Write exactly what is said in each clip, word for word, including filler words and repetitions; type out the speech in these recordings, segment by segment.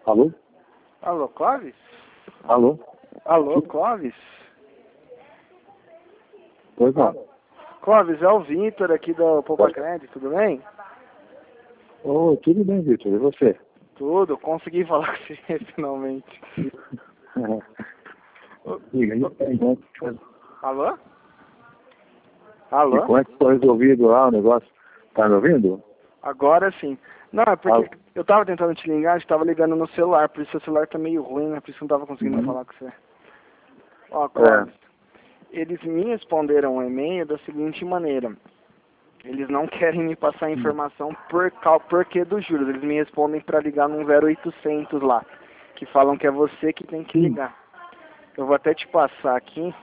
Alô? Alô, Clóvis? Alô? Alô, Clóvis? Pois não. Clóvis, é o Vitor aqui do Poupa Crédito, tudo bem? Ô, tudo bem, Vitor. E você? Tudo, consegui falar com você finalmente. Diga, e aí, Alô? e Alô? como é que foi resolvido lá o negócio? Tá me ouvindo? Agora sim. Não, é porque Alô? eu tava tentando te ligar, a gente tava ligando no celular, por isso o celular tá meio ruim, né? Por isso não tava conseguindo Uhum. falar com você. Ó, É. Clóvis, eles me responderam um e-mail da seguinte maneira. Eles não querem me passar informação por cal porquê dos juros. Eles me respondem para ligar num zero oitocentos lá, que falam que é você que tem que Sim. ligar. Eu vou até te passar aqui.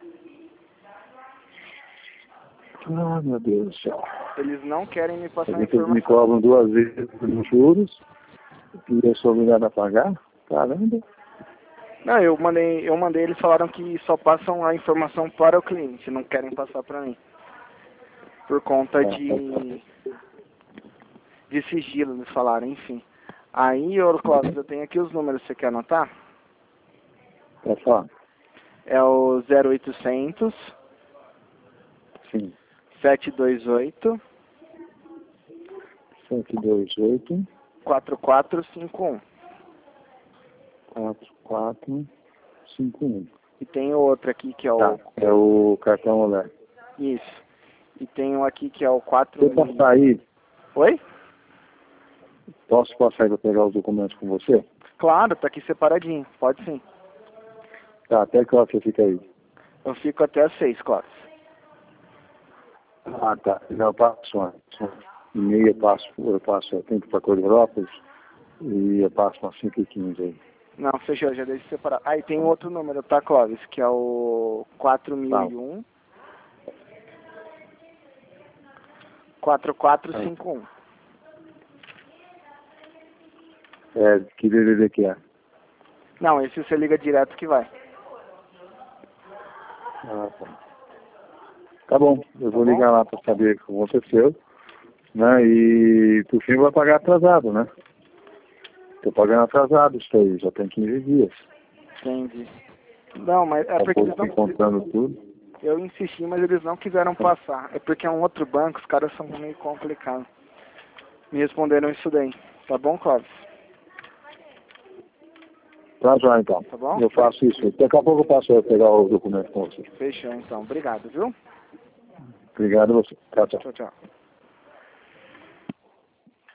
Ah, meu Deus do céu. Eles não querem me passar Eles me informação. cobram duas vezes os juros e eu sou obrigado a pagar? Caramba. Não, eu mandei, eu mandei, eles falaram que só passam a informação para o cliente, não querem passar para mim. Por conta Tá, de, de sigilo, eles falaram, enfim. Aí, ô Clóvis, eu tenho aqui os números, você quer anotar? tá só? É o zero oitocentos, Sim. sete dois oito, sete dois oito, quatro quatro cinco um. quatro quatro cinco um. E tem outro aqui que é o... Tá, é o cartão Olé. Isso. E tem um aqui que é o quatro... Se eu passar aí, Oi? posso passar aí para pegar os documentos com você? Claro, tá aqui separadinho. Pode sim. Tá, até que hora você fica aí? Eu fico até às seis, Clóvis. Ah, tá. Já eu passo antes. E meia eu passo, eu passo, eu tenho que ir para Corirópolis e eu passo umas cinco e quinze aí. Não, fechou, já deixo separado. Ah, e tem outro número, tá, Clóvis? Que é o quatro mil e um, quatro quatro cinco um. É, que D D D que é? Não, esse você liga direto que vai. Ah, tá. Tá bom, eu Tá vou bom? ligar lá para saber o que aconteceu, né? E por fim vai pagar atrasado, né? Tô pagando atrasado isso aí, já tem quinze dias. Entendi. Não, mas é Tá porque eles pouco não... encontrando tudo. Eu insisti, mas eles não quiseram passar. É porque é um outro banco, os caras são meio complicados. Me responderam isso daí. Tá bom, Clóvis? Tá já então. Tá bom? Eu faço isso. Daqui a pouco eu passo a pegar o documento com você. Fechou, então. Obrigado, viu? Obrigado a você. Tchau, tchau. Tchau, tchau.